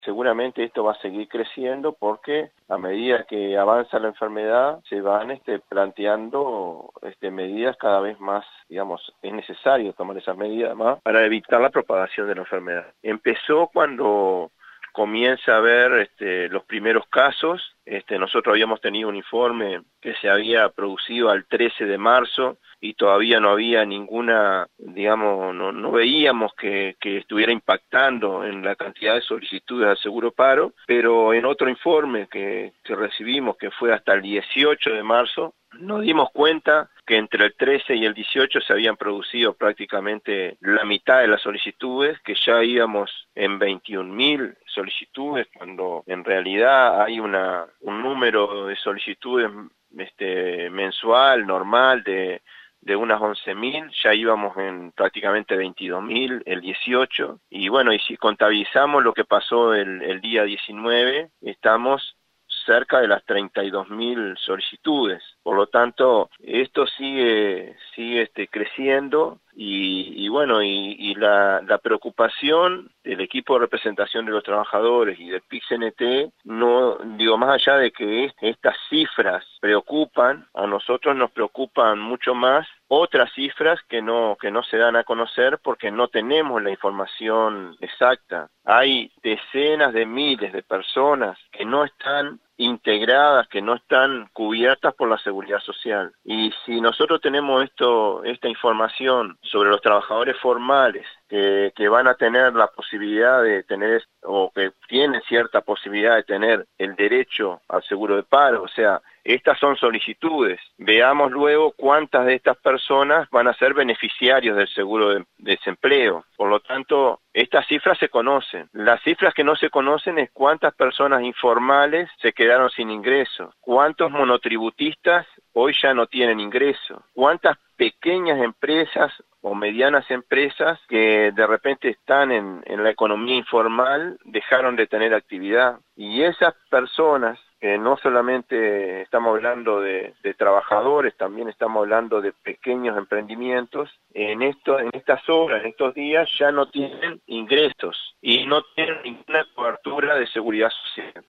Seguramente esto va a seguir creciendo porque a medida que avanza la enfermedad se van planteando medidas cada vez más, digamos, es necesario tomar esas medidas más para evitar la propagación de la enfermedad. Empezó cuando comienza a ver los primeros casos. Nosotros habíamos tenido un informe que se había producido al 13 de marzo y todavía no había ninguna, digamos, no veíamos que estuviera impactando en la cantidad de solicitudes al seguro paro, pero en otro informe que recibimos, que fue hasta el 18 de marzo, nos dimos cuenta que entre el 13 y el 18 se habían producido prácticamente la mitad de las solicitudes, que ya íbamos en 21.000 solicitudes, cuando en realidad hay un número de solicitudes mensual, normal, de unas 11.000, ya íbamos en prácticamente 22.000 el 18, y bueno, y si contabilizamos lo que pasó el día 19, estamos cerca de las 32.000 solicitudes. Por lo tanto, esto sigue creciendo y bueno, y la preocupación del equipo de representación de los trabajadores y del PIT-CNT, no digo, más allá de que estas cifras preocupan, a nosotros nos preocupan mucho más otras cifras que no se dan a conocer porque no tenemos la información exacta. Hay decenas de miles de personas que no están integradas, que no están cubiertas por la seguridad social. Y si nosotros tenemos esta información sobre los trabajadores formales que van a tener la posibilidad de tener, o que tienen cierta posibilidad de tener el derecho al seguro de paro, o sea, estas son solicitudes. Veamos luego cuántas de estas personas van a ser beneficiarios del seguro de desempleo. Por lo tanto, estas cifras se conocen. Las cifras que no se conocen es cuántas personas informales se quedaron sin ingreso, cuántos monotributistas hoy ya no tienen ingreso, cuántas pequeñas empresas o medianas empresas que de repente están en la economía informal dejaron de tener actividad. Y esas personas, no solamente estamos hablando de trabajadores, también estamos hablando de pequeños emprendimientos, en estas horas, en estos días, ya no tienen ingresos y no tienen ninguna cobertura de seguridad social.